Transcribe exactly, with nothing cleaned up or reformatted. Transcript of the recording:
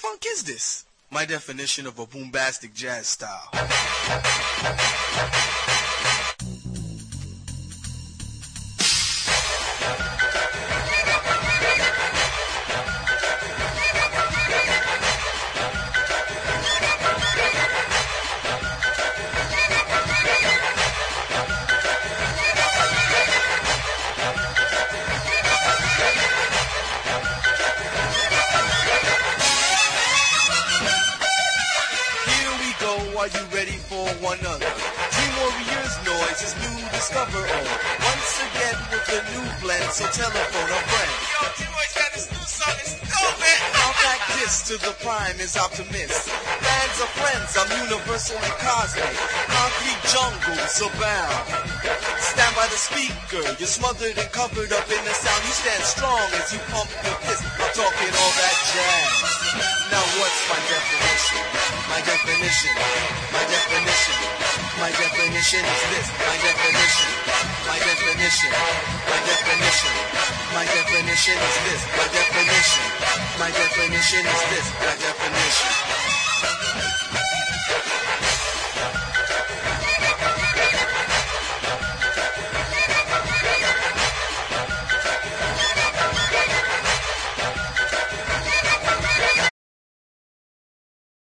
funk is this? My definition of a boombastic jazz style. Are you ready for one other? Dream Warriors noise is new, discover all. Once again with a new blend, so telephone a friend. Yo, T-Boy's got this new song, it's dope, man. Our practice to the prime is optimist. Fans are friends, I'm universal and cosmic. Concrete jungles abound. Stand by the speaker, you're smothered and covered up in the sound. You stand strong as you pump your fist. I'm talking all that jazz. Now what's my definition? My definition, my definition, my definition is this. My definition, my definition, my definition, my definition is this. My definition, my definition is this. My